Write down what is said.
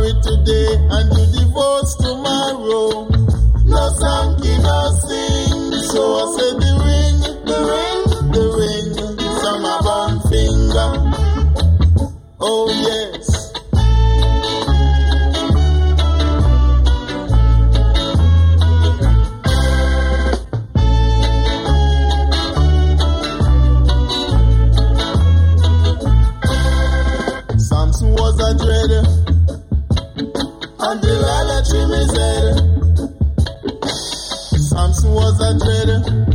married today and you divorce tomorrow. No Sankey, no sing. So I said the ring, some my one finger. Oh yes. Samson was a dreader, and Delilah trim his head. Samson was a dreader,